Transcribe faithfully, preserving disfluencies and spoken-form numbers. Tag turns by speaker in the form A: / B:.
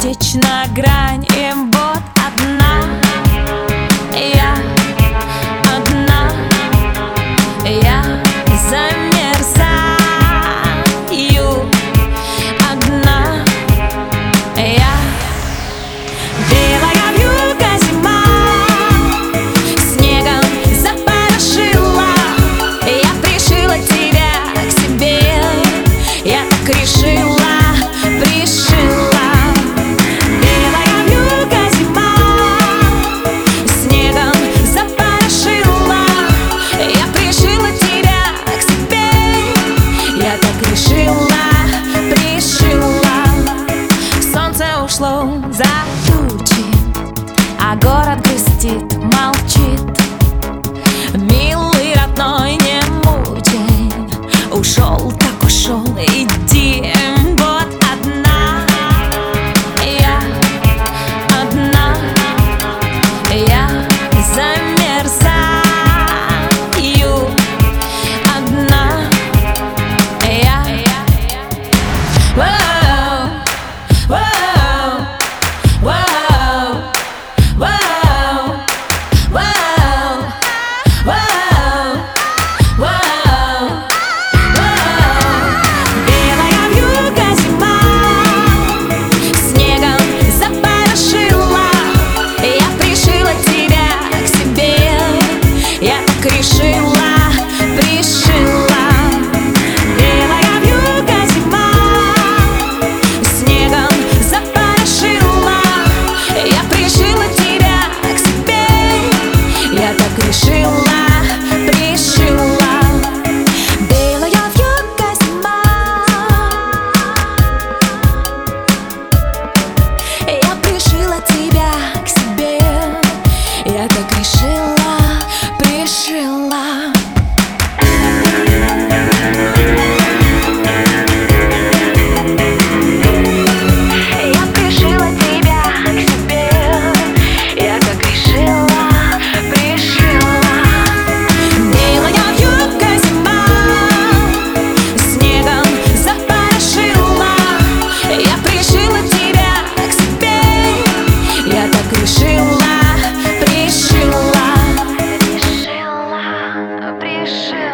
A: Точечна грань, и вот одна я, одна я замерзаю, одна я. Белая вьюга зима снегом запорошила. Я пришила тебя к себе, я так решила, пришила. Ушло за тучи, а город грустит, молчит. Милый родной, не мучай, ушел так ушел, иди. Вот одна я, одна я замерзаю, одна я. Решила, пришила. Белая вьюга зима снегом запорошила. Я пришила тебя к себе, я так решила, пришила. Белая вьюга зима, я пришила тебя к себе, я так решила, пришила. Я пришила тебя к себе, я так решила, пришила. Белая вьюга зима снегом запорошила. Я пришила тебя к себе, я так решила, пришила. Пришила.